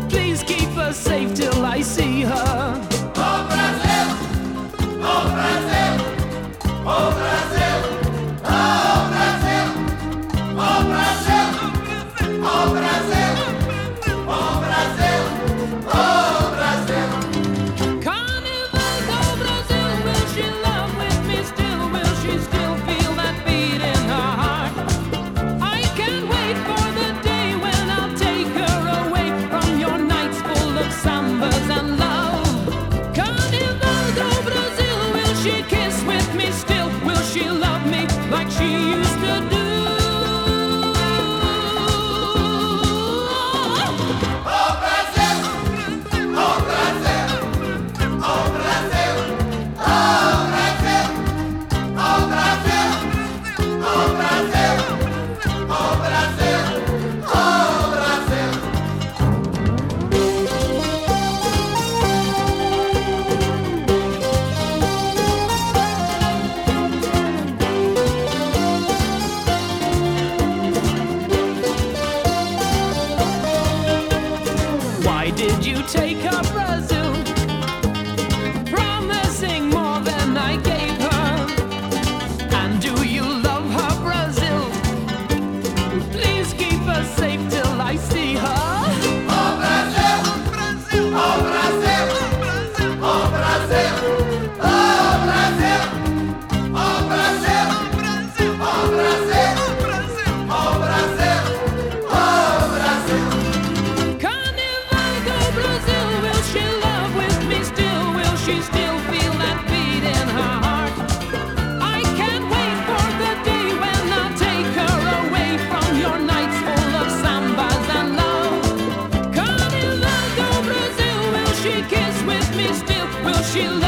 Please keep her safe till I see her. Oh Brasil, oh Brasil, oh Brasil, oh Brasil, oh Brasil, oh Brasil, oh Brasil, oh Brasil. Carnival do Brasil, will she love with me still? Will she still feel that beat in her heart? I can't wait for the day when I'll take her away from your nights full of sambas and love. Carnival do Brasil, will she kiss with me still? Will she love me like she used to do? Oh Brasil, oh Brasil, oh Brasil, oh Brasil, oh Brasil, oh Brasil, oh Brasil, oh Brasil. Why did you take her, Brazil? Promising more than I gave her. And do you love her, Brazil? Please keep her safe till I see her. Oh Brasil, oh Brasil, oh Brasil, oh Brasil, oh Brasil, oh Brasil, oh Brasil, oh Brasil. Carnival do Brasil, will she love with me still? Will she still feel that beat in her heart? I can't wait for the day when I'll take her away from your nights full of sambas and love. Carnival do Brasil, will she kiss with me still? Will she love